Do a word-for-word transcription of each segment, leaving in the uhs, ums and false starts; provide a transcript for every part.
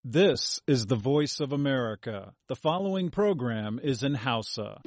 This is the voice of America. The following program is in Hausa.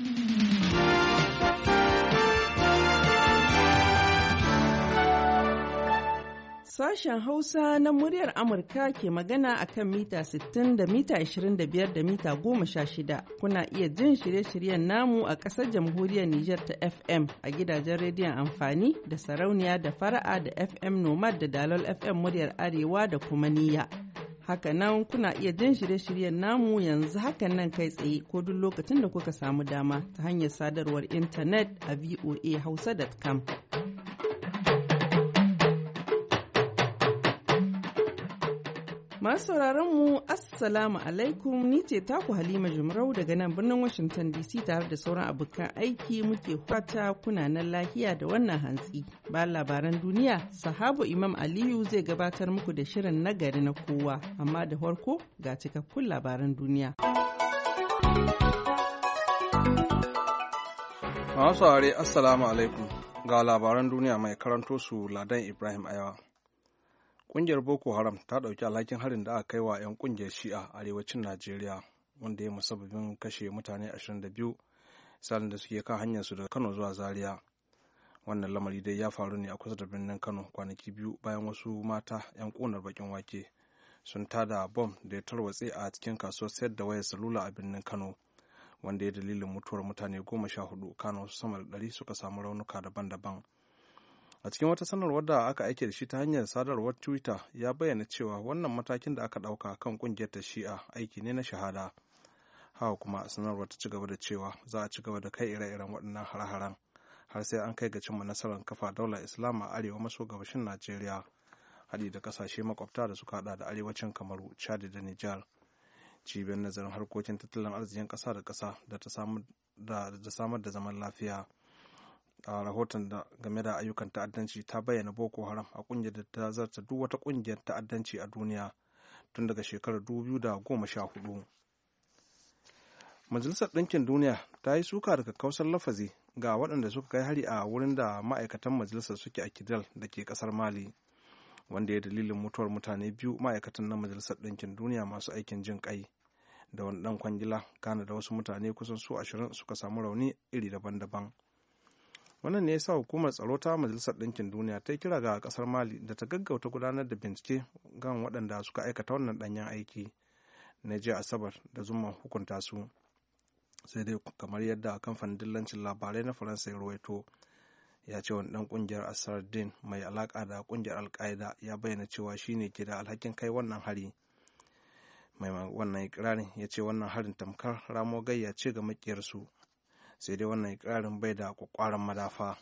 Sashen Hausa na muryar Amurka ke magana a kan mita sittin da mita ashirin da biyar da mita goma sha shida. Kuna iya jin shirye-shiryen namu a ƙasar jamhuriyar Nijar ta F M a gidajen rediyon amfani da sarauniya da fara'a da F M Nomad da Dalol F M muryar Arewa da kuma Niyya. Hakanan kuna iya jin shirye-shiryen namu yanzu hakan nan kai tsaye ko duk lokacin da kuka samu dama ta hanyar sadarwar intanet a voa hausa dot com. Masu sauraron mu Assalamu alaikum, ni ce taku Halima Jumrau daga nan birnin Washington D C tare da sauran abokan aiki muke fata kuna nan lahiya da wannan hantsi. Bayan labaran duniya, Sahabu Imam Aliyu zai gabatar muku da shirin nagari na kowa, amma da farko ga cikakkun labaran duniya. Masu saurare Assalamu alaikum, ga labaran duniya mai karanto su Ladan Ibrahim Ayawa. Ƙungiyar Boko Haram ta ɗauki alhakin harin da aka kai wa 'yan ƙungiyar Shi'a a arewacin Najeriya wanda ya musabbabin kashe mutane ashirin da biyu salin da suke kan hanyarsu daga Kano zuwa Zaria. Wannan lamari dai ya faru ne a kusa da birnin Kano kwanaki biyu bayan wasu mata 'yan ƙunar bakin wake sun tada bom da ya tarwatse a cikin kasuwar sayar da wayar salula a birnin Kano wanda ya dalilin mutuwar mutane goma sha hudu, Kano sama da ɗari suka samu raunuka daban-daban. A cikin wata sanarwar da aka aike da shi ta hanyar sadarwar Twitter ya bayyana cewa wannan matakin da aka ɗauka kan ƙungiyar ta Shi'a aiki ne na shahada. Haka kuma sanarwar ta ci gaba da cewa za a ci gaba da kai ire-iren waɗannan hare-haren har sai an kai ga cimma nasarar kafa daular Islam a arewa maso gabashin Najeriya, haɗi da ƙasashe makwabta da suka haɗa da arewacin Kamaru, Chad da Nijar. Cibiyar nazarin harkokin tattalin arzikin ƙasa da ƙasa da ta samar da zaman lafiya a rahoton da game da ayyukan ta'addanci ta bayyana Boko Haram a kungiyar da ta zarta duk wata kungiyar ta'addanci a duniya tun daga shekarar dubu biyu da goma sha hudu. Majalisar Ɗinkin Duniya ta yi suka daga kausar lafazi ga waɗanda suka kai hari a wurin da ma'aikatan majalisar suke a Kidal da ke ƙasar Mali, wanda ya dalilin mutuwar mutane biyu ma'aikatan na Majalisar Ɗinkin Duniya masu aikin jin ƙai da wani ɗan kwangila, kana da wasu mutane kusan su ashirin suka samu rauni iri daban-daban. Wannan ne ya sa hukumar tsaro ta Majalisar Ɗinkin Duniya ta yi kira ga ƙasar Mali da ta gaggauta gudanar da bincike kan waɗanda suka aikata wannan ɗanyen aiki na jiya Asabar da zuman hukunta su. Sai dai kamar yadda kamfanin dillancin labarai na Faransa ya rawaito, ya ce wani ɗan ƙungiyar Asardin mai alaƙa da ƙungiyar Al-Qaeda ya bayyana cewa shi ne ke da alhakin kai wannan hari. Mai wannan ikirarin ya ce wannan harin tamkar ramo gayya ce ga makiyarsu. Sai dai wannan ikirarin bai da kwakwaran madafa.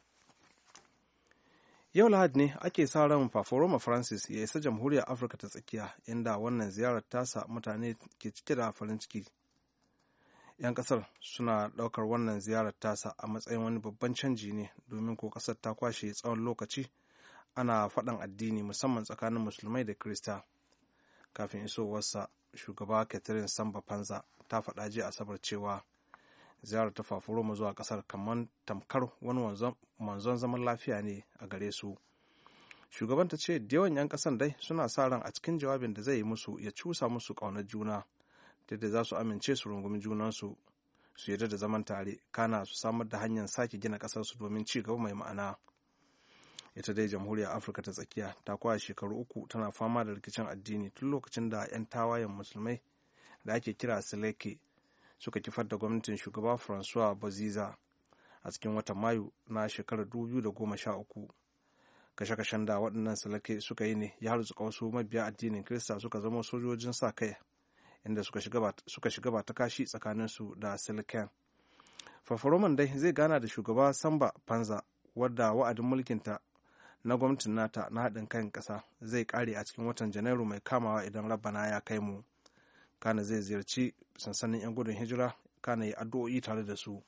Yau Lahadi ne ake sa ran Faforoma Francis ya isa jamhuriyar Afirka ta tsakiya, inda wannan ziyarar tasa mutane ke cike da farin ciki. 'Yan kasar suna ɗaukar wannan ziyarar tasa a matsayin wani babban canji ne, domin ko kasar ta kwashe tsawon lokaci ana faɗan addini musamman tsakanin musulmai da Kirista. Kafin isowarsa, shugaba Catherine Samba Panza ta faɗa jiya Asabar cewa ziyarar ta Faforoma zuwa kasar kamar tamkar wani manzon zaman lafiya ne a gare su. Shugaban ta ce da yawan 'yan kasan dai suna sa ran a cikin jawabin da zai yi musu ya cusa musu ƙaunar juna, ta yadda za su amince su rungumi junansu, su yarda da zaman tare, kana su samar da hanyar sake gina ƙasarsu domin ci gaba mai ma'ana. Ita dai jamhuriyar Afirka ta tsakiya ta kwaya shekaru uku tana fama da rikicin addini tun lokacin da 'yan tawayen musulmai da ake kira Seleke suka kifar da gwamnatin shugaba Francois Boziza a cikin watan Mayu na shekarar dubu biyu da goma sha uku. Kashe-kashen da waɗannan Seleke suka yi ne ya harzuka wasu mabiya addinin Kirista suka zama sojojin sa kai, inda suka shiga ba ta kashi tsakaninsu da Seleken. Fafaroman dai zai gana da shugaba Samba Panza, wadda wa'adin mulkinta na gwamnatin nata na haɗin kan ƙasa zai ƙare a cikin watan Janairu mai kamawa idan Rabbana ya kai mu. Kana zai ziyarci sansanin 'yan gudun hijira, kana yi addu'o'i tare da su.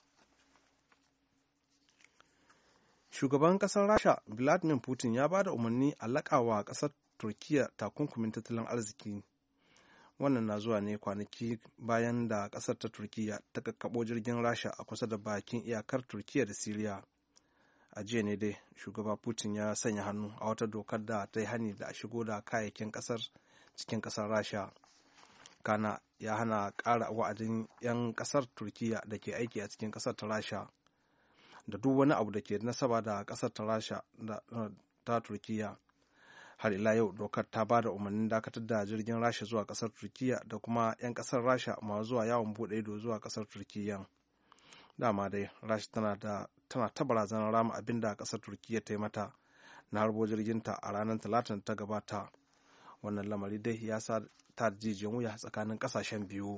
Shugaban ƙasar Rasha Vladimir Putin ya ba da umarni a laƙawa ƙasar Turkiyya takunkumin tattalin arziki. Wannan na zuwa ne kwanaki bayan da ƙasar ta Turkiyya ta kakkaɓo jirgin Rasha a kusa da bakin iyakar Turkiyya da Siriya. A jiya ne dai shugaba Putin ya sanya hannu a wata dokar da ta yi hani da a shigo da kayayyakin ƙasar cikin ƙasar rasha. Kana ya hana ƙara wa'adin 'yan ƙasar turkiya da ke aiki a cikin ƙasar ta rasha da duk wani abu da ke nasaba da ƙasar ta rasha ta turkiya. Har ila yau dokar ta ba da umarnin dakatar da jirgin rasha zuwa ƙasar turkiya da kuma 'yan ƙasar rasha masu zuwa yawon buɗe ido zuwa ƙasar turkiya. Dama dai rasha tana da tana ta barazanar rama abin da ƙasar turkiya ta yi mata na harbo jirginta a ranar talatin ta gabata. Wannan lamari dai ya sa ta jijiyan wuya tsakanin ƙasashen biyu.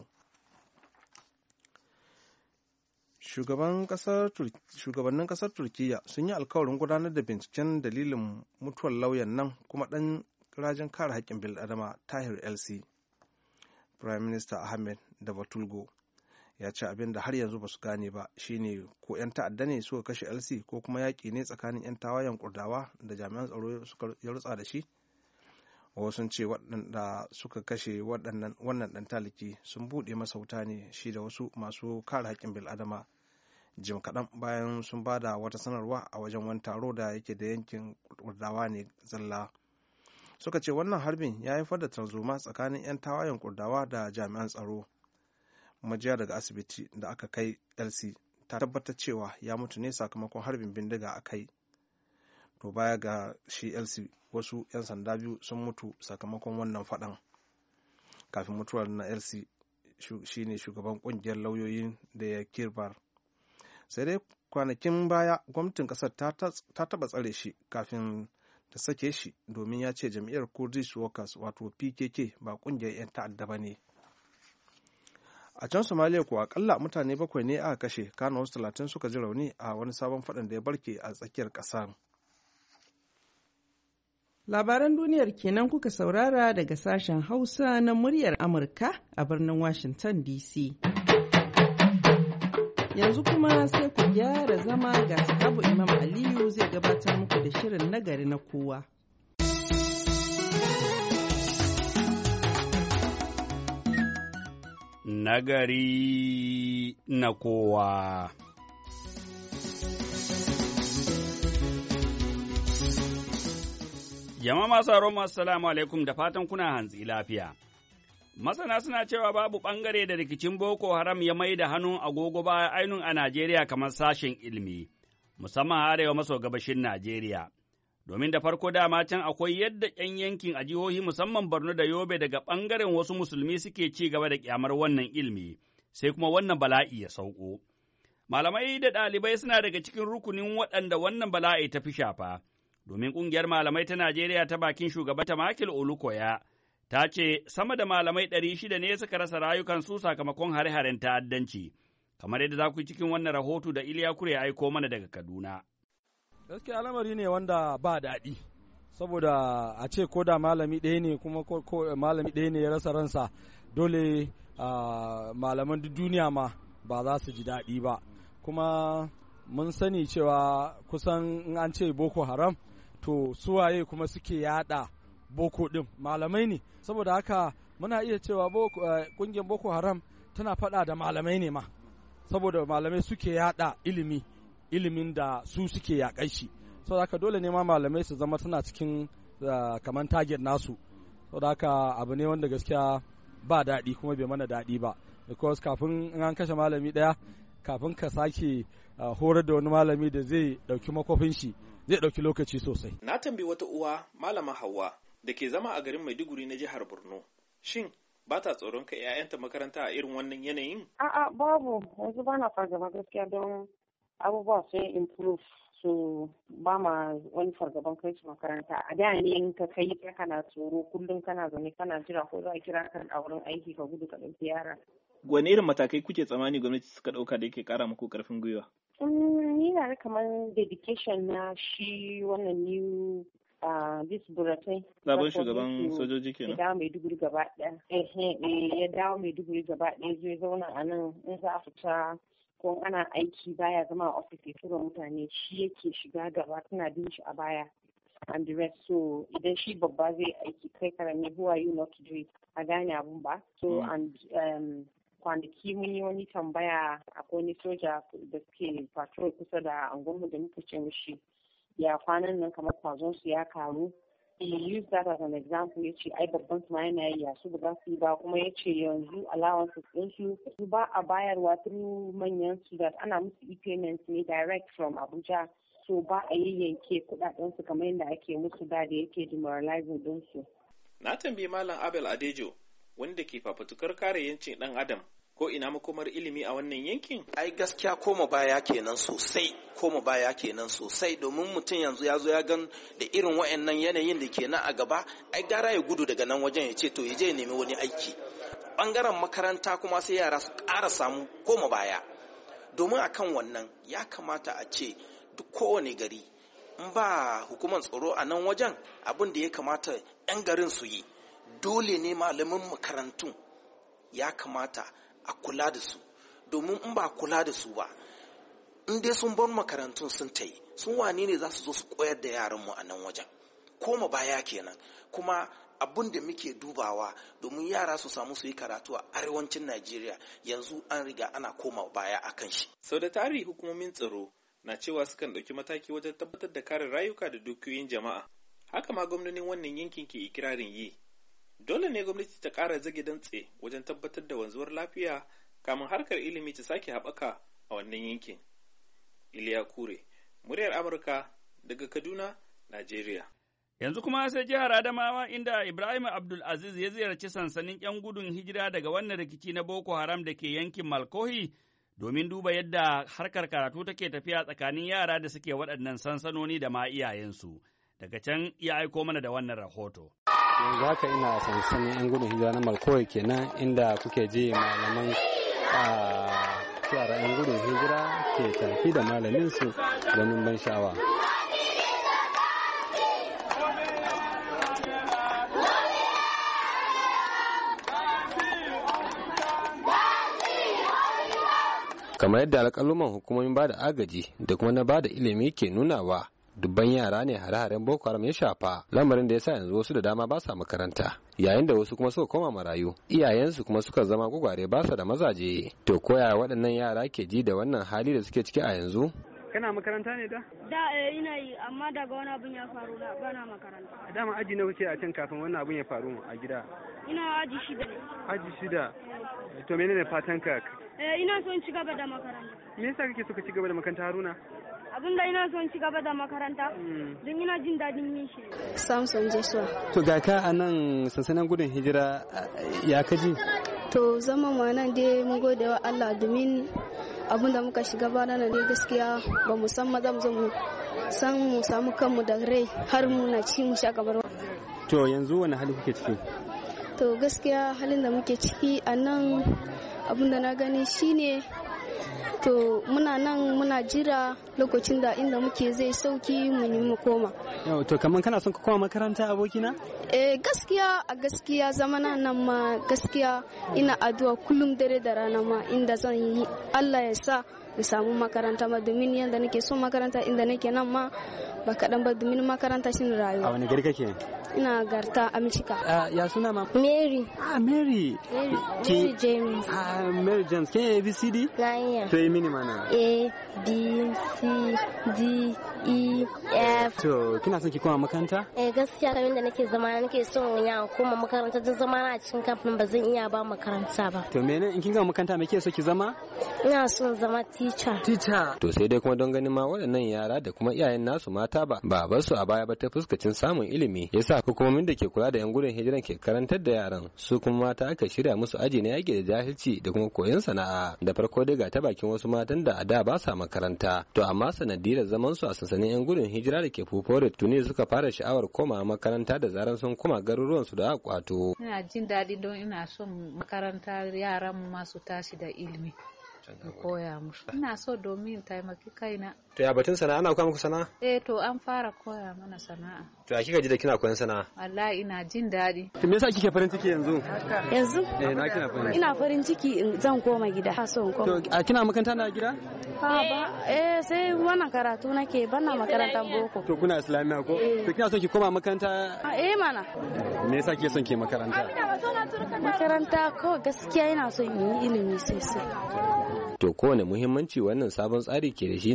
Shugabannin ƙasar Turkiyya sun yi alkawarin gudanar da binciken dalilin mutuwar lauyan nan kuma ɗan rajin kare haƙƙin bil'adama Tahir Elsi. Prime Minister Ahmed Davutoglu ya ce abin da har yanzu ba su gane ba shine ko 'yan ta'adda ne suka kashe Elsi ko kuma yaƙi ne tsakanin 'yan tawayen Kurdawa da jami'an tsaro suka ya rutsa da shi. Wasu sun ce waɗanda suka kashe wannan ɗan taliki sun buɗe masa wuta ne shi da wasu masu kare haƙƙin bil'adama jim kaɗan bayan sun ba da wata sanarwa a wajen wani taro da yake da yankin kurdawa ne zalla. Suka ce wannan harbin ya haifar da tarzoma tsakanin 'yan tawayen kurdawa da jami'an tsaro. Majiya daga asibiti da aka kai Elsi ta tabbatar cewa ya mutu ne sakamakon harbin bindiga a kai. To baya ga shi Elsi wasu 'yan sanda biyu sun mutu sakamakon wannan faɗan. Kafin mutuwar na Elsi shi ne shugaban ƙungiyar lauyoyin da ya kirbar. Sai dai kwanakin baya gwamnatin ƙasar ta taɓa tsare shi kafin ta sake shi domin ya ce jam'iyyar Kurdish Workers wato P K K ba ƙungiyar 'yan ta'adda ba ne. A can Somalia kuwa akalla mutane bakwai ne aka kashe kana wasu talatin suka ji rauni a wani sabon faɗan da ya barke a tsakiyar ƙasar. Labaran duniyar kenan kuka saurara daga sashen Hausa na muryar Amurka a birnin Washington D C. Yanzu kuma sai ku gyara zama ga sahabu Imam Aliyu zai gabatar muku da shirin nagari na kowa. Nagari na kowa. Jama'a masu haro assalamu alaikum da fatan kuna hantsi lafiya. Masana suna cewa babu ɓangare da rikicin Boko Haram ya mai da hannun agogo baya ainun a Najeriya kamar sashen ilimi, musamman arewa maso gabashin Najeriya. Domin da farko dama can akwai yadda ‘yan yankin a jihohi musamman Borno da Yobe daga ɓangaren wasu musulmi suke ci gaba da ƙyamar wannan ilimi, sai kuma wannan bala'i ya sauko. Malamai da ɗalibai suna daga cikin rukunin waɗanda wannan bala'i ta fi shafa. Domin ƙungiyar malamai ta Najeriya ta bakin shugabanta Michael Olukoya ta ce sama da malamai ɗari shida ne suka rasa rayukansu sakamakon hare-haren ta'addanci, kamar yadda za ku yi cikin wannan rahoto da Iliya Kure ya aiko mana daga Kaduna. Gaskiya lamari ne wanda ba daɗi, saboda a ce ko da malami ɗaya ne kuma ko malami ɗaya ne ya rasa ransa dole malaman duniya ma ba za su ji daɗi ba. Kuma mun sani cewa kusan in an ce Boko Haram to suwaye kuma suke yada boko din malamai ne, saboda haka muna iya cewa kungiyar Boko Haram tana faɗa da malamai ne ma, saboda malamai suke yada ilimi ilimin da su suke yaƙai shi, saboda haka dole ne ma malamai su zama suna cikin kamar target nasu, saboda haka abu ne wanda gaskiya ba daɗi kuma bai mana daɗi ba, because kafin in an kashe malami ɗaya kafin ka sake horar da wani malami da zai ɗauki makofin shi zai ɗauki lokaci sosai. Na tambayi wata uwa malama Hauwa da ke zama a garin Maiduguri na jihar Borno. Shin ba ta tsoron kai 'ya'yanta makaranta a irin wannan yanayin? A'a babu, yanzu ba na fargaba gaskiya don abubuwa sun improve, so ba ma wani fargaban kai su makaranta. A da ne in ka kai ka kana tsoro kullum kana zaune kana jira ko za a kira ka a wurin aiki ka gudu ka ɗauki yara. Wane irin matakai kuke tsammani gwamnati suka ɗauka da yake ƙara muku ƙarfin gwiwa? Ni na kamar dedication na shi wannan new this buratai. Sabon shugaban sojoji kenan. Ya dawo Maiduguri gaba ɗaya. Ya dawo Maiduguri gaba ɗaya zai zauna a nan in za a fita ko ana aiki baya zama a ofis ya tura mutane, shi yake shiga gaba tana bin shi a baya. And the rest, so idan shi babba zai aiki kai karami, who are you not to do it? A gane abun ba. So mm. and um, kwanaki mun yi wani tambaya akwai wani soja da suke patrol kusa da angonmu da muka ce mishi ya kwanan nan kamar kwazon su ya karu he used that as an example. Ya ce ai babban su ma yana yi su ba su yi ba, kuma ya ce yanzu allowances din su ba a bayarwa through manyan su, da ana musu e-payments ne direct from Abuja, so ba a yayyanke kudaden su kamar yadda ake musu da da yake demoralizing din su. Na tambayi Malam Abel Adejo wanda ke fafutukar kare yancin dan adam ko ina makomar ilimi a wannan yankin? Ai gaskiya koma baya kenan sosai, koma baya kenan sosai domin mutum yanzu ya zo ya gan da irin wa'annan yanayin da ke nan a gaba, ai gara ya gudu daga nan wajen ya ce to ya je ya nemi wani aiki. Bangaren makaranta kuma sai yara su ƙara samu koma baya. Domin akan wannan ya kamata a ce duk kowane gari in ba hukumar tsaro a nan wajen, abin da ya kamata 'yan garin su yi, dole ne malamin makarantun ya kamata a kula da su, domin in ba kula da su ba, in dai sun bar makarantun sun ta yi, sun wane ne za su zo su koyar da yaranmu a nan wajen. Koma baya kenan. Kuma abin da muke dubawa domin yara su samu su yi karatu a arewacin Najeriya, yanzu an riga ana koma baya a kan shi. Sau da tari hukumomin tsaro na cewa sukan ɗauki mataki wajen tabbatar da kare rayuka da dukiyoyin jama'a. Haka ma gwamnonin wannan yankin ke ikirarin yi. Dole ne gwamnati ta ƙara zage dantse wajen tabbatar da wanzuwar lafiya kamun harkar ilimi ta sake haɓaka a wannan yankin. Iliya Kure, muryar Amurka daga Kaduna, Najeriya. Yanzu kuma sai jihar Adamawa inda Ibrahim Abdul Aziz ya ziyarci sansanin 'yan gudun hijira daga wannan rikici na Boko Haram da ke yankin Malkohi domin duba yadda harkar karatu take tafiya tsakanin yara da suke waɗannan sansanoni da ma iyayensu. Daga can ya aiko mana da wannan rahoto. Yanzu haka ina sansanin 'yan gudun hijira na Malkohi kenan inda kuke je malaman yara 'yan gudun hijira ke tafi da malaminsu ganin ban sha'awa. Kamar yadda alƙaluman hukumomin ba da agaji da kuma na ba da ilimi ke nunawa, dubban yara ne hare-haren Boko Haram ya shafa, lamarin da ya sa yanzu wasu da dama ba sa makaranta, yayin da wasu kuma suka koma marayu, iyayensu kuma suka zama gwagware ba su da mazaje. To koya waɗannan yara ke ji da wannan hali da suke ciki a yanzu? Kana makaranta ne da? Da eh, ina yi, amma daga wani abun ya faru na bana makaranta. Dama aji na kuke a can kafin wannan abun ya faru a gida? Ina aji shida ne. Aji shida? To menene fatan ka? Eh, ina son ci gaba da makaranta. Me yasa kake so ka ci gaba da makaranta, Haruna? Abin da ina son ci gaba da makaranta don ina jin daɗin yin shi. Samson Joshua. To ga ka a nan sansanin gudun hijira ya kaji? To zama ma nan dai mun gode wa Allah domin abin da muka shiga ba nan dai gaskiya ba mu san maza mu mu san mu samu kanmu da rai har muna ci mu sha gabar. To yanzu wani hali kuke ciki? To gaskiya halin da muke ciki a nan abin da na gani shine to muna nan muna jira lokacin da inda muke zai sauki mu yi mu koma. Yau to kaman kana son ka koma makaranta abokina? Eh gaskiya a gaskiya zamana nan ma gaskiya ina addu'a kullum dare da rana ma inda zan yi Allah ya sa in samu makaranta ma domin yanda nake son makaranta inda nake nan ma ba kaɗan ba domin makaranta shi rayuwa. A wani gari kake? Ina garta Amchika. Uh, ya suna ma? Mary. Ah, Mary. Mary, Mary James. Ah, Mary James. Can you A B C D? Na iya. To yi mini mana. A, B, C, D, E, F. To kina son ki koma makaranta? Eh gaskiya kamar da nake zama nake son ya koma makaranta don zama na cikin kamfanin ba zan iya ba makaranta ba. To mene in kin gama makaranta me kike so ki zama? Ina son zama teacher. Teacher. To sai dai kuma don ganin ma waɗannan yara da kuma iyayen nasu mata ba ba bar su a baya ba ta fuskacin samun ilimi yasa hukumomin da ke kula da yan gudun hijiran ke karantar da yaran su kuma mata aka shirya musu aji na yaki da jahilci da kuma koyon sana'a da farko dai ga ta bakin wasu matan da a da ba sa makaranta to amma sanadiyar zaman su a sansanin yan gudun hijira da ke Fufore tuni suka fara sha'awar komawa makaranta da zaran sun koma garuruwan su da aka kwato. Ina jin daɗi don ina son makaranta yaran mu masu tashi da ilimi. In koya musu. Ina so domin taimaki kaina. To ya batun sana'a ana koya muku sana'a? Eh to an fara koya mana sana'a. To ya kika ji da kina koyan sana'a? Wallahi ina jin daɗi. To me yasa kike farin ciki yanzu? Yanzu? Eh na kina farin ciki. Ina farin ciki in zan koma gida. Ina so in koma. To a kina makaranta na gida? Ha ba. Eh sai wannan karatu nake bana makarantar boko. To kuna islamiya ko? To kina so ki koma makaranta? Eh mana. Me yasa kike son ki makaranta? Makaranta ko gaskiya ina so in yi ilimi sosai. To kowane muhimmanci wannan sabon tsari ke da shi ne ga 'yan gudun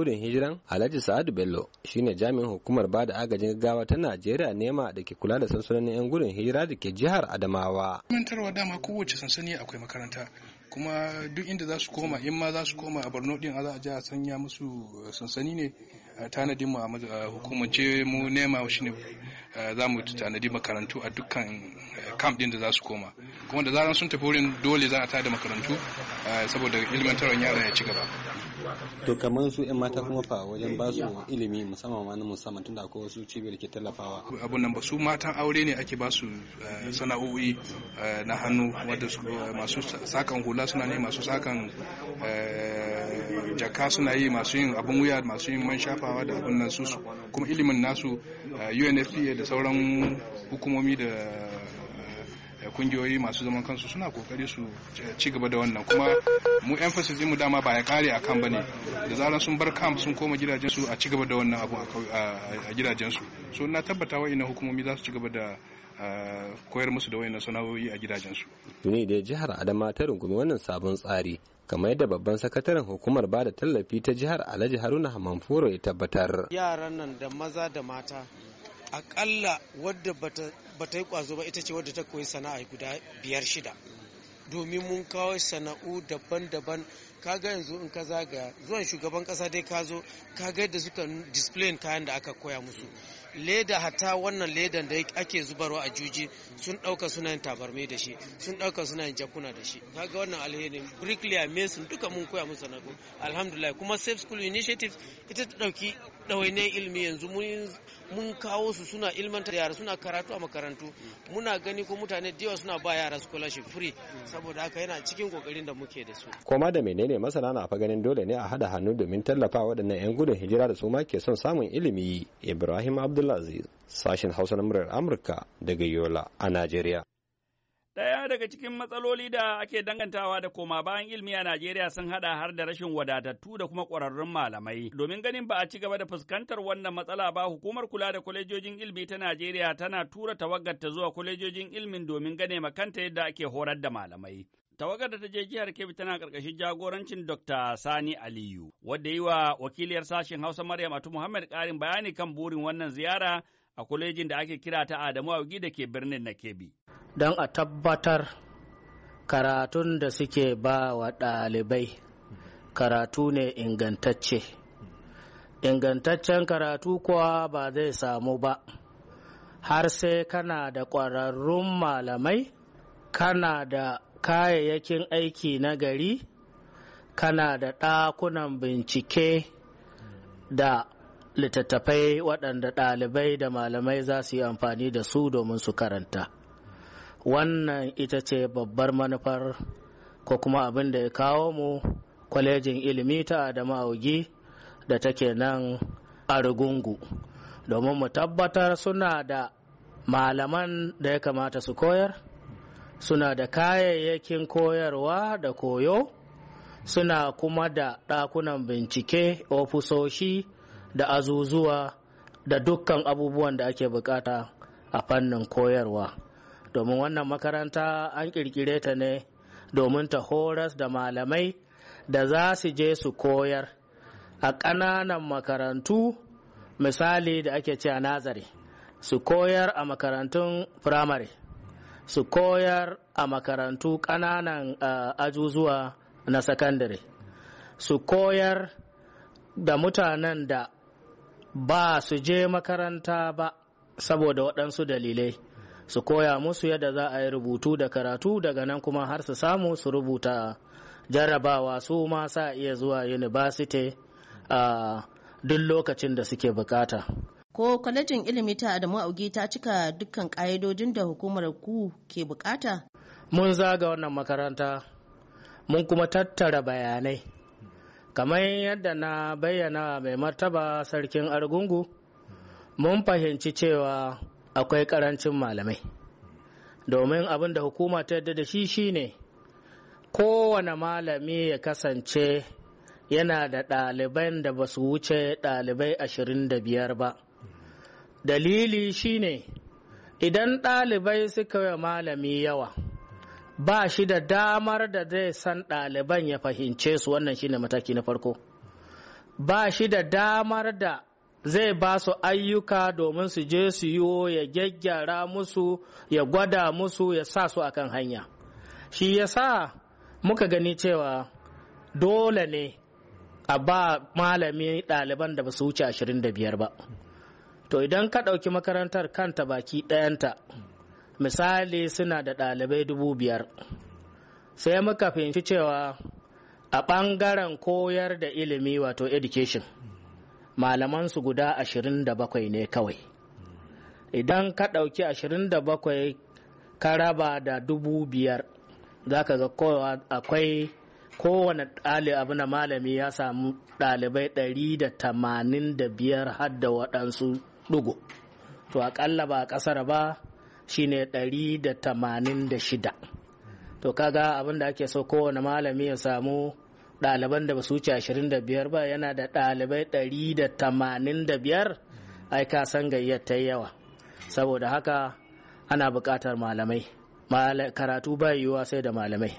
gudun hijiran Alhaji Sa'adu Bello shine jami'in hukumar bada agajin gaggawa ta Najeriya nema da ke kula da sansanonin 'yan gudun hijira da ke jihar Adamawa. Mantarwa dama kowace sansani akwai makaranta kuma duk inda za su koma in ma za su koma a Borno din za a je a sanya musu sansani ne tanadin mu a hukumance mu nema shi ne za mu tanadi makarantu a dukkan camp din da za su koma kuma da zaran sun tafi wurin dole za a tada makarantu saboda ilmantarwar yara ya ci gaba. To kamar su 'yan mata kuma fa wajen ba su ilimi musamman ma na musamman tunda akwai wasu cibiyar ke tallafawa. Abun nan ba su matan aure ne ake ba su sana'o'i na hannu wadda masu sakan hula suna ne, masu sakan jaka suna yi, masu yin abun wuya, masu yin man shafawa da abun nan su kuma ilimin nasu U N F P A da sauran hukumomi da kungiyoyi masu zaman kansu suna kokari su ci gaba da wannan kuma mu emphasis mu dama ba ya kare akan bane da zaran sun bar camp sun koma gidajen su a ci gaba da wannan abu a gidajen su so na tabbata wa'annan hukumomi za su ci gaba da koyar musu da wayannan sana'o'i a gidajen su. Tuni da jihar Adama ta rungumi wannan sabon tsari kamar yadda babban sakataren hukumar ba da tallafi ta jihar Alhaji Haruna Hamanfuro ya tabbatar. Yaran nan da maza da mata akalla wadda bata bata yi kwazo ba ita ce wadda ta koyi sana'a guda biyar shida domin mun kawo sana'u daban-daban. Kaga yanzu in ka zaga zuwan shugaban kasa dai ka zo kaga yadda suka display kayan da aka koya musu, leda hata wannan ledan da ake zubarwa a juji sun dauka suna yin tabarmai da shi, sun dauka suna yin jakuna da shi. Kaga wannan alheri bricklayer mason duka mun koya musu sana'u alhamdulillah. Kuma safe school initiative ita ta dauki ɗawainiyar ilimi yanzu mun kawo su suna ilmantar yara, suna karatu a makarantu. Muna gani ko mutane da yawa suna ba yara scholarship free, saboda haka yana cikin kokarin da muke da su. Koma da menene masana na fa ganin dole ne a hada hannu domin tallafa waɗannan 'yan gudun hijira da su ma ke son samun ilimi. Ibrahim Abdulaziz, sashen Hausa na muryar Amurka daga Yola a Najeriya. Ɗaya daga cikin matsaloli da ake dangantawa da koma bayan ilimi a Najeriya sun haɗa har da rashin wadatattu da kuma ƙwararrun malamai. Domin ganin ba a ci gaba da fuskantar wannan matsala ba, hukumar kula da kwalejojin ilimi ta Najeriya tana tura tawagarta zuwa kwalejojin ilimin domin gane makanta yadda ake horar da malamai. Tawagar da ta je jihar Kebbi tana ƙarƙashin jagorancin Dokta Sani Aliyu, wadda yi wa wakiliyar sashen Hausa Maryam Atu Muhammad ƙarin bayani kan burin wannan ziyara a kwalejin da ake kira ta Adamu Augi da ke birnin na Kebbi. Don a tabbatar karatun da suke ba wa ɗalibai karatu ne ingantacce. Ingantaccen karatu kuwa ba zai samu ba har sai kana da ƙwararrun malamai, kana da kayayyakin aiki na gari, kana da ɗakunan bincike da littattafai waɗanda ɗalibai da malamai za su yi amfani da su domin su karanta. Wannan ita ce babbar manufar ko kuma abin da ya kawo mu kwalejin ilimi ta Adamu Augi da take nan a Rugungu, domin mu tabbatar suna da malaman da ya kamata su koyar, suna da kayayyakin koyarwa da koyo, suna kuma da ɗakunan bincike, ofisoshi da azuzuwa da dukkan abubuwan da ake bukata a fannin koyarwa. Domin wannan makaranta an kirkire ta ne domin ta horas da malamai da za su je su koyar a ƙananan makarantu, misali da ake cewa nazari, su koyar a makarantun firamare, su koyar a makarantu ƙananan uh, ajuzuwa na sakandare, su koyar da mutanen da ba su je makaranta ba saboda waɗansu dalilai, su koya musu yadda za a yi rubutu da karatu, daga nan kuma har su samu su rubuta jarrabawa su ma sa iya zuwa university a duk lokacin da suke bukata. Ko kwalejin ilimi ta Adamu Augi ta cika dukkan ƙa'idojin da hukumar ku ke bukata? Mun zaga wannan makaranta mun kuma tattara bayanai kamar yadda na bayyana mai martaba sarkin Argungu. Mun fahimci cewa akwai karancin malamai, domin abin da hukuma ta yadda da shi shine kowane malami ya kasance yana da ɗaliban da ba su wuce ɗalibai ashirin da biyar ba. Dalili shine idan ɗalibai suka yi malami yawa, ba shi da damar da zai san ɗaliban ya fahimce su. Wannan shine mataki na farko. ba shi da damar da zai ba su ayyuka domin su je su yi ya gyaggyara musu ya gwada musu ya sa su akan hanya. Shi ya sa muka gani cewa dole ne a ba malami ɗaliban da ba su wuce ashirin da biyar ba. To idan ka ɗauki makarantar kanta baki ɗayanta, misali suna da ɗalibai dubu biyar, sai muka fahimci cewa a ɓangaren koyar da ilimi wato education, malamansu guda ashirin da bakwai ne kawai. Idan ka ɗauki ashirin da bakwai ka raba da dubu biyar, za ka ga akwai kowane ɗalibi na malami ya samu ɗalibai ɗari da tamanin da biyar har da waɗansu ɗugu. To aƙalla ba a ƙasar ba shine ɗari da tamanin da shida. To kaga abin da ake so kowane malami ya samu ɗaliban da ba su wuce ashirin da biyar ba, yana da ɗalibai ɗari da tamanin da biyar, ai ka san gayyar ta yawa. Saboda haka ana buƙatar malamai. Karatu ba yiwuwa sai da malamai.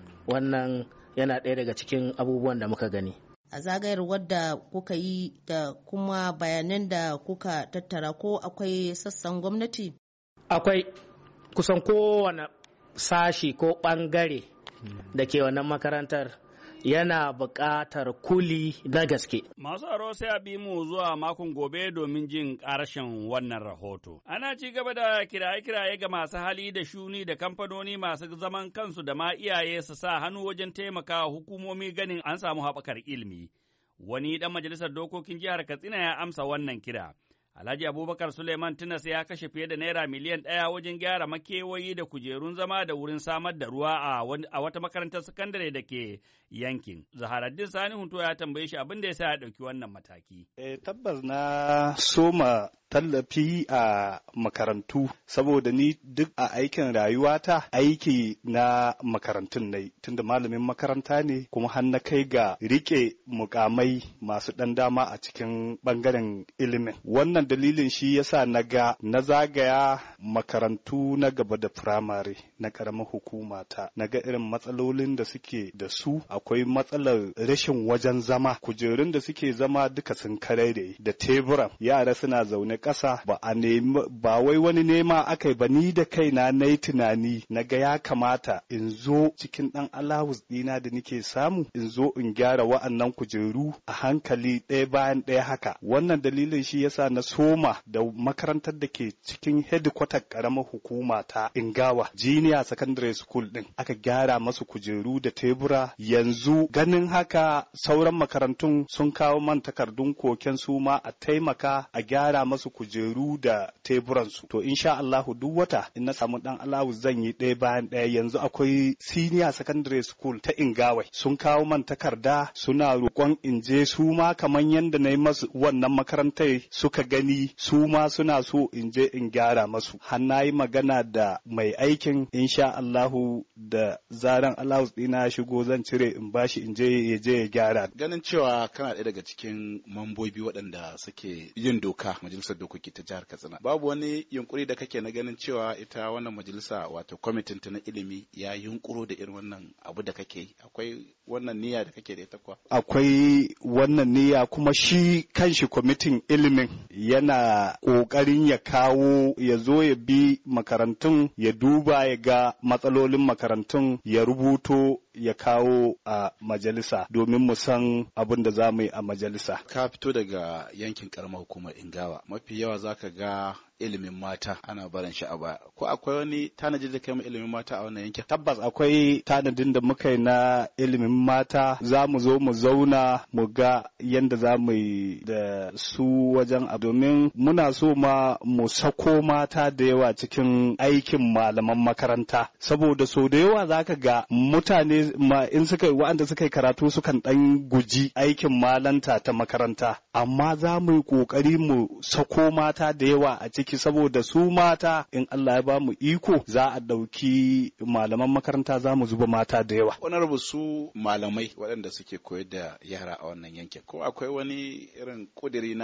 Wannan yana ɗaya daga cikin abubuwan da muka gani. A zagayar wadda kuka yi da kuma bayanan da kuka tattara, ko akwai sassan gwamnati? Akwai kusan kowane sashi ko ɓangare da ke wannan makarantar yana buƙatar kuli na gaske. Masu aro sai a bi mu zuwa makon gobe domin jin ƙarshen wannan rahoto. Ana ci gaba da kiraye-kiraye ga masu hali da shuni da kamfanoni masu zaman kansu da ma iyaye su sa hannu wajen taimakawa hukumomi ganin an samu haɓakar ilimi. Wani ɗan majalisar dokokin jihar Katsina ya amsa wannan kira. Alhaji Abubakar Suleiman Tunas ya kashe fiye da naira miliyan ɗaya wajen gyara makewayi da kujerun zama da wurin samar da ruwa a wata makarantar sakandare da ke yankin. Zaharaddin Sani Hunto ya tambaye shi abin da ya sa ya ɗauki wannan mataki. E, tabbas na soma tallafi a makarantu saboda ni duk a aikin rayuwata aiki na makarantun ne, tunda malamin makaranta ne kuma har na kai ga rike mukamai masu ɗan dama a cikin ɓangaren ilimin. Wannan dalilin shi yasa na ga na zagaya makarantu na gaba da firamare na ƙaramar hukuma ta, na ga irin matsalolin da suke da su. Akwai matsalar rashin wajen zama, kujerun da suke zama duka sun karere da teburan, yara suna zaune ƙasa, ba a nemi, ba wai wani nema aka yi ba. Ni da kaina na yi tunani na ga ya kamata in zo cikin ɗan alawus ɗina da nake samu in zo in gyara wa'annan kujeru a hankali ɗaya bayan ɗaya haka. Wannan dalilin shi yasa na soma da makarantar da ke cikin hedikwatar ƙaramar hukuma ta Ingawa Junior Secondary School ɗin, aka gyara masu kujeru da tebura. Yanzu ganin haka sauran makarantun sun kawo man takardun koken su ma a taimaka a gyara masu kujeru da teburansu. To insha Allahu duk wata in na samu dan alawu zan yi ɗaya bayan ɗaya. Yanzu akwai Senior Secondary School ta Ingawai sun kawo man takarda suna roƙon in je su ma kamar yadda na yi masu wannan makarantar suka gani, su ma suna so in je in gyara masu. Har na yi magana da mai aikin, insha Allahu da zaran alawus ɗina shigo zan cire in bashi in je ya je ya gyara. Ganin cewa kana ɗaya daga cikin mambobi waɗanda suke yin doka majalisar dokoki ta jihar Katsina, babu wani yunkuri da kake na ganin cewa ita wannan majalisa wato kwamitin ta na ilimi ya yunkuro da irin wannan abu da kake yi? Akwai wannan niyya da kake da ita kuwa? Akwai wannan niyya, kuma shi kanshi kwamitin ilimin yana ƙoƙarin ya kawo, ya zo ya bi makarantun ya duba ya ga matsalolin makarantun ya rubuto ya kawo a majalisa domin mu san abin da za mu yi a majalisa. Ka fito daga yankin karamar hukumar Ingawa, mafi yawa zaka ga ilimin mata ana barin shi a baya. Ko akwai wani tanadi da kai mu ilimin mata a wannan yankin? Tabbas akwai tanadin da muka yi na ilimin mata. Za mu zo mu zauna mu ga yadda za mu yi da su wajen abu, domin muna so ma mu sako mata da yawa cikin aikin malaman makaranta, saboda so da yawa zaka ga mutane ma in suka wa'anda suka yi karatu sukan dan guji aikin malanta ta makaranta, amma za mu yi kokari mu sako mata da yawa a ciki, saboda su mata in Allah ya ba mu iko za a ɗauki malaman makaranta, za mu zuba mata da yawa. Wani rubu su malamai waɗanda suke koyar da yara a wannan yankin, ko akwai wani irin ƙudiri naka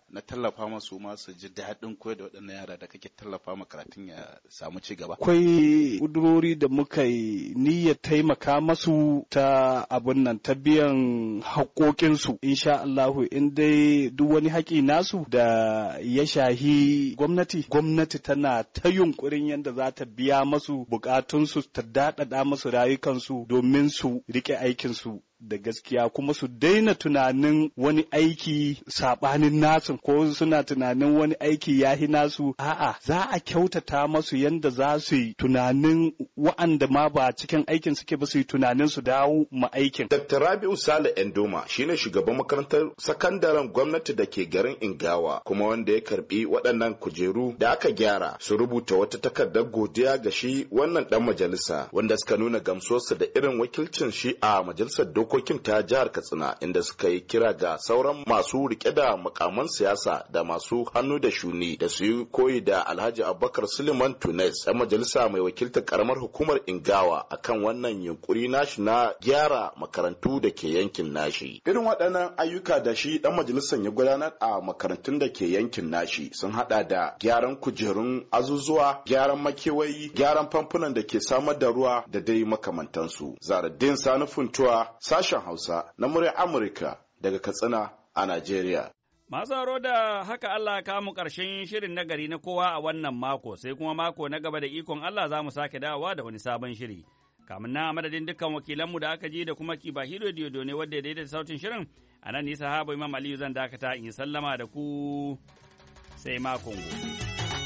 na tallafa masu ma su ji daɗin koyar da waɗannan yara da kake tallafa ma karatun ya samu ci gaba? Akwai ƙudurori da muka yi niyyar taimaka masu ta abun nan ta biyan haƙoƙinsu. Insha Allahu in dai duk wani haƙi nasu da ya shahi gwamnati, gwamnati tana ta yunƙurin yadda za ta biya masu buƙatunsu ta daɗaɗa masu rayukansu domin su riƙe aikinsu da gaskiya kuma su daina tunanin wani aiki saɓanin nasu ko suna tunanin wani aiki yahi nasu. A'a, za a kyautata masu yanda za su yi tunanin wa'anda ma ba cikin aikin suke ba su yi tunanin su dawo ma aikin. Dakta Rabi'u Sale Endoma shine shugaban makarantar sakandaren gwamnati da ke garin Ingawa kuma wanda ya karbi waɗannan kujeru da aka gyara su rubuta wata takardar godiya ga shi wannan dan majalisa wanda suka nuna gamsuwarsa da irin wakilcin shi a majalisar dokokin ta jihar Katsina inda suka yi kira ga sauran masu rike da makaman siyasa da masu hannu da shuni da su yi koyi da Alhaji Abubakar Suleiman Tunes dan majalisa mai wakiltar karamar hukumar Ingawa akan wannan yunkuri nashi na gyara makarantu da ke yankin nashi. Irin waɗannan ayyuka da shi dan majalisar ya gudanar a makarantun da ke yankin nashi sun hada da gyaran kujerun azuzuwa, gyaran makewayi, gyaran famfunan da ke samar da ruwa da dai makamantansu. Zaradin Sani Funtuwa, sashen Hausa na muryar Amurka daga Katsina a Najeriya. Masu haro da haka Allah ka mu ƙarshen shirin na gari na kowa a wannan mako, sai kuma mako na gaba da ikon Allah za mu sake dawowa da wani sabon shiri. Kamun na madadin dukkan wakilanmu da aka ji da kuma Kiba Hiro Diodo ne wadda ya daidaita sautin shirin, a nan nisa habu Imam Aliyu zan dakata in sallama da ku sai makon gobe.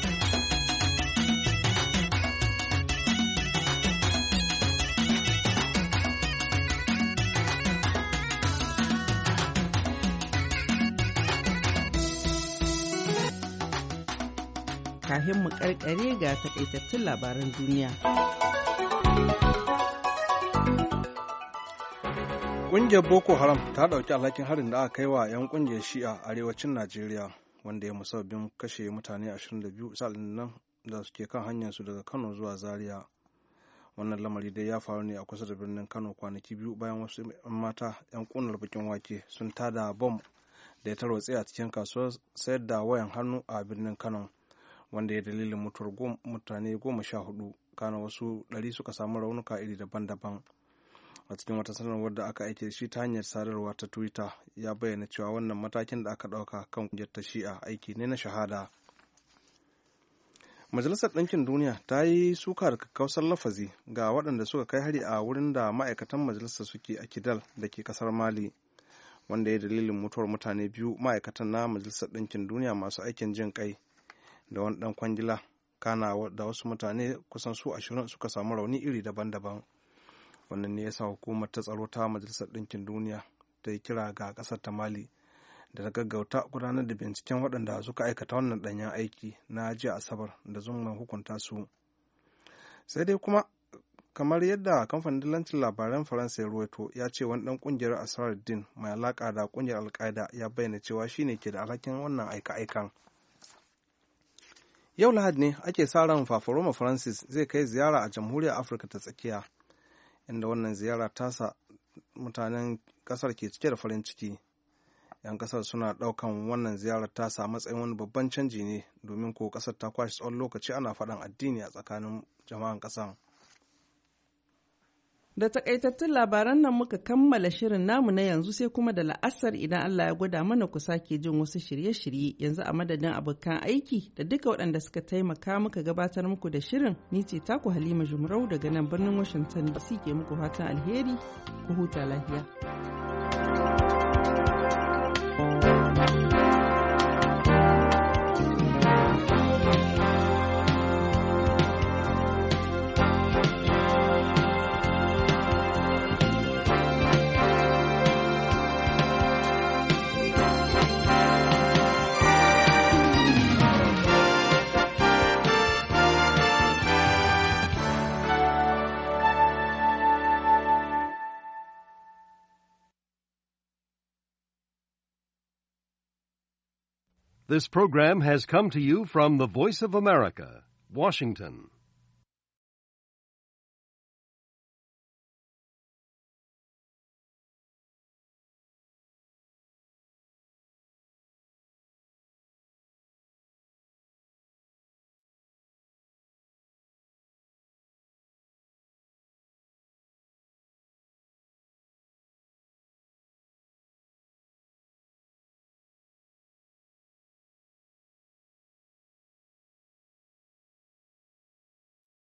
Kahin mu karkare ga takaitattun labaran duniya. Ƙungiyar Boko Haram ta ɗauki alhakin harin da aka kai wa 'yan ƙungiyar Shi'a arewacin Najeriya wanda ya musabbin kashe mutane ashirin da biyu sa'ilin nan da suke kan hanyarsu daga Kano zuwa Zaria. Wannan lamari dai ya faru ne a kusa da birnin Kano kwanaki biyu bayan wasu 'yan mata 'yan ƙunar bakin wake sun tada bom da ya tarwatse a cikin kasuwar sayar da wayan hannu a birnin Kano. Wanda ya dalilin mutuwar mutane goma sha hudu kana wasu ɗari suka samu raunuka iri daban-daban. A cikin wata sanarwar da aka aike shi ta hanyar sadarwa ta Twitter ya bayyana cewa wannan matakin da aka ɗauka kan kungiyar ta Shi'a aiki ne na shahada. Majalisar Ɗinkin Duniya ta yi suka da kakkausar lafazi ga waɗanda suka kai hari a wurin da ma'aikatan majalisar suke a Kidal da ke ƙasar Mali, wanda ya dalilin mutuwar mutane biyu ma'aikatan na Majalisar Ɗinkin Duniya masu aikin jin kai da wani dan kwangila kana da wasu mutane kusan su ashirin suka samu rauni iri daban-daban. Wannan ne ya sa hukumar ta tsaro ta Majalisar Ɗinkin Duniya ta yi kira ga ƙasar ta Mali da ta gaggauta gudanar da binciken waɗanda suka aikata wannan ɗanyen aiki na jiya Asabar da zumman hukunta su. Sai dai kuma kamar yadda kamfanin dillancin labaran Faransa ya ruwaito ya ce wani ɗan ƙungiyar Asraruddin mai alaƙa da ƙungiyar Al-Qaeda ya bayyana cewa shine ke da alhakin wannan aika-aikan. Yau Lahadi ne ake sa ran Fafaroma Francis zai kai ziyara a Jamhuriyar Afirka ta Tsakiya, inda wannan ziyara tasa mutanen kasar ke cike da farin ciki. 'Yan kasar suna ɗaukan wannan ziyarar tasa matsayin wani babban canji ne domin ko kasar ta kwashe tsawon lokaci ana faɗan addini a tsakanin jama'an ƙasar. Da takaitattun labaran nan muka kammala shirin namu na yanzu sai kuma da la'asar idan Allah ya gwada mana ku sake jin wasu shirye-shirye yanzu a madadin abokan aiki da duka waɗanda suka taimaka muka gabatar muku da shirin ni ce taku Halima Jumrau daga nan birnin Washington D C ke muku fatan alheri ku huta lafiya. This program has come to you from the Voice of America, Washington.